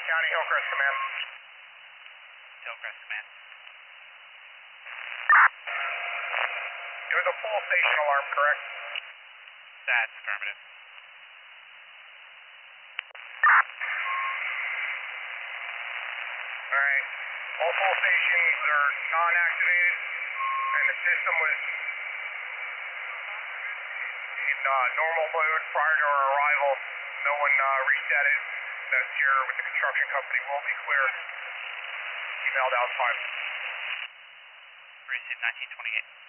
County Hillcrest Command. Hillcrest Command. It was a full station alarm, correct? That's affirmative. Alright. All full stations are non-activated, and the system was in normal mode prior to our arrival. No one reset it. That's here with the construction company. We'll be clear. Emailed out 5. Receive 1928.